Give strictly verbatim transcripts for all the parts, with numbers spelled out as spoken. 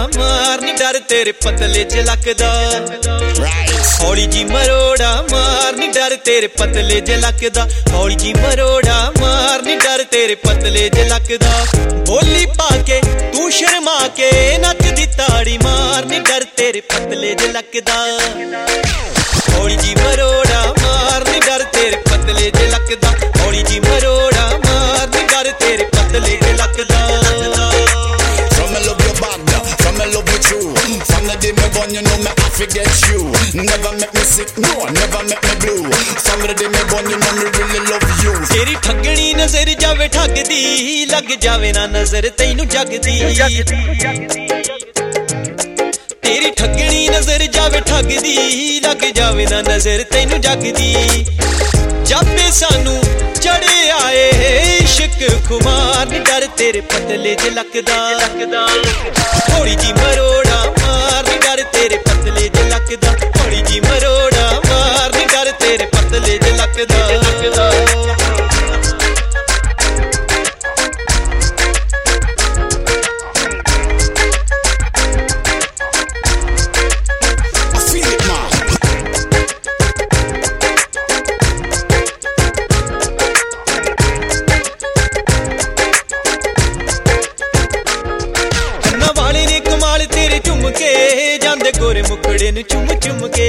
मार नी डर तेरे पतले च लकदा हौली जी मरोड़ा मार नी डर तेरे पतले च लकदा हौली जी मरोड़ा मार नी डर तेरे पतले च लकदा बोली पाके तू शर्मा के नच दी ताड़ी मार नी डर तेरे पतले च लकदा हौली जी मरोड़ा मार नी डर तेरे पतले च लकदा हौली जी मरोड़ा मार नी डर तेरे पतले च लकदा From me love you bad, from me love you true. From the day me born, you know me I forget you. Never make me sick, no, never make me blue. From the day me born, you know me really love you. तेरी ठगनी नजर जावे ठगदी लग जावे ना नजर तैनू जगदी तेरी ठगनी नजर जावे ठगदी लग जावे ना नजर तैनू जगदी जापे सानू चढ़े आए इश्क खुमार नी डर तेरे पतले च लकदा थोड़ी जी मरोड़ा मार नी डर तेरे पतले च लकदा थोड़ी जी मरोड़ा मार नी डर तेरे पतले च लकदा गोरे मुखड़े नु चुम चुम के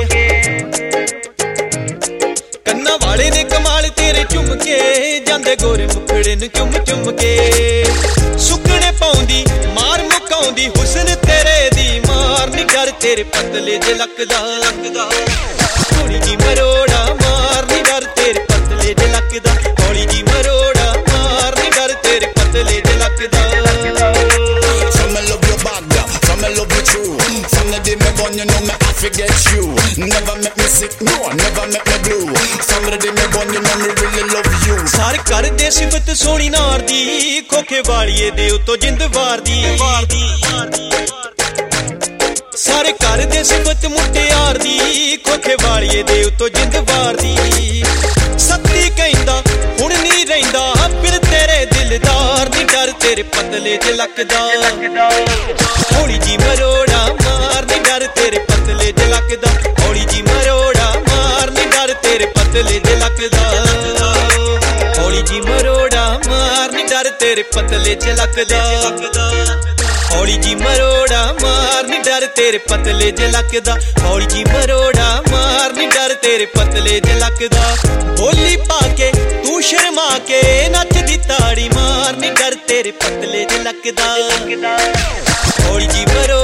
कन्ना वाले ने कमाल तेरे चुम के जांदे गोरे मुखड़े नु चुम चुम के सुकने पाउंदी मार मुकाउंदी हुस्न तेरे दी मार नी डर तेरे पतले च लकदा थोड़ी जी मरोड़ा मार नी डर तेरे पतले च लकदा थोड़ी जी मरोड़ा मार नी डर तेरे पतले च लकदा From me love you bad, from me love you true. From the day me born, you know me I forget you. Never make me sick, no, never make me blue. From the day me born, you know me really love you. सार कर दे सिफत सोनी नार दी खोखे वालिए दे उतो जिंद वार दी सारे कर दे सिफत मुट्टे यार दी खोखे वालिए दे उतो जिंद वार दी सत्ती कहंदा हुण नहीं रहिंदा फिर तेरे दिलदार नी डर तेरे पतले च लकदा हौली जी मरोड़ा मार नी डर तेरे पतले च लकदा हौली जी मरोड़ा मार नी डर तेरे पतले च लकदा हौली जी मरोड़ा मार नी डर तेरे पतले च लकदा हौली जी मरोड़ा मार नी डर तेरे पतले च लकदा हौली जी मरोड़ा मार नी डर तेरे पतले च लकदा बोली पाके तू शर्मा के नच दी ताड़ी मार नी डर तेरे पतले च लकदा हौली जी मरोड़ा